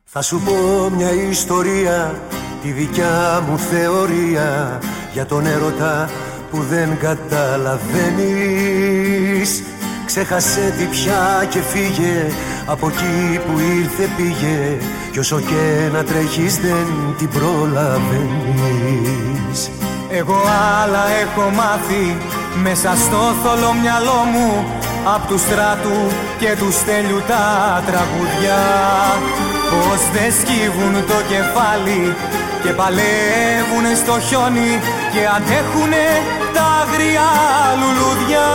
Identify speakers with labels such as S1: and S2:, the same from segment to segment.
S1: Θα σου πω μια ιστορία, τη δικιά μου θεωρία, για τον έρωτα που δεν καταλαβαίνεις. Ξέχασε τι πια και φύγε, από εκεί που ήρθε πήγε, κι όσο και να τρέχεις δεν την προλαβαίνεις.
S2: Εγώ άλλα έχω μάθει μέσα στο θολό μυαλό μου, απ' του Στράτου και του Στέλιου τα τραγουδιά. Πως δεν σκύβουν το κεφάλι και παλεύουν στο χιόνι και αντέχουνε τα αγριά λουλουδιά.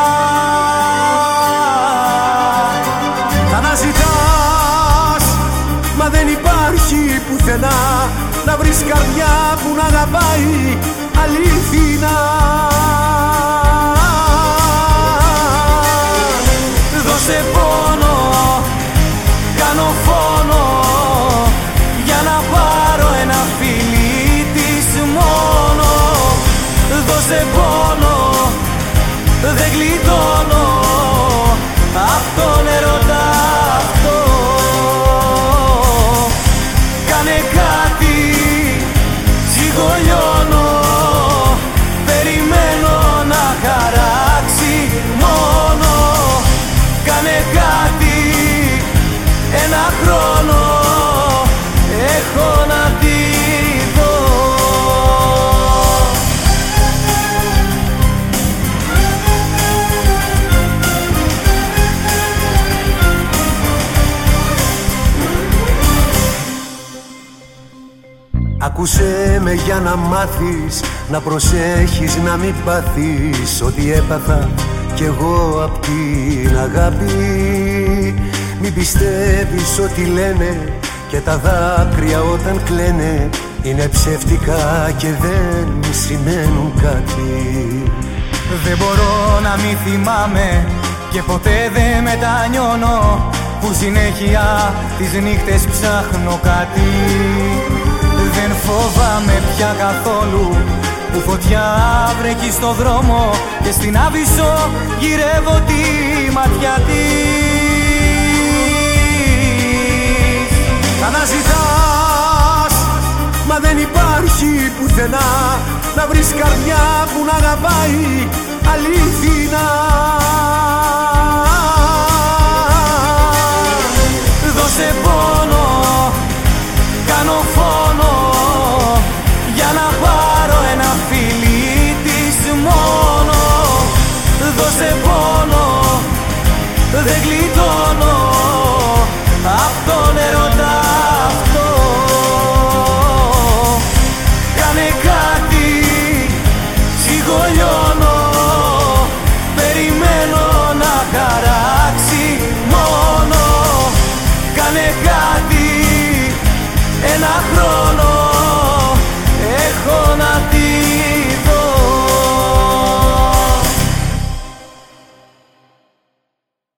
S1: Θα αναζητάς, μα δεν υπάρχει πουθενά, να βρεις καρδιά που να αγαπάει αλήθινα.
S2: Δώσε πόνο, κάνω φόνο, για να πάρω ένα φιλί της μόνο. Δώσε πόνο, δεν γλιτώνω απ' τον ερωτά αυτό. Κάνε κάτι, σιγολιώνω, περιμένω να χαράξει μόνο. Κάνε κάτι, ένα χρόνο έχω να τη δω.
S1: Άκουσέ με για να μάθεις, να προσέχεις να μην πάθεις ό,τι έπαθα κι εγώ απ' την αγάπη. Μην πιστεύεις ό,τι λένε και τα δάκρυα όταν κλαίνε είναι ψεύτικα και δεν σημαίνουν κάτι.
S2: Δεν μπορώ να μην θυμάμαι και ποτέ δεν μετανιώνω, που συνέχεια τις νύχτες ψάχνω κάτι. Δεν φοβάμαι πια καθόλου που φωτιά βρέχει στο δρόμο και στην Άβυσσο γυρεύω τη ματιά της.
S1: Αναζητάς, μα δεν υπάρχει πουθενά, να βρεις καρδιά που να αγαπάει αλήθινα.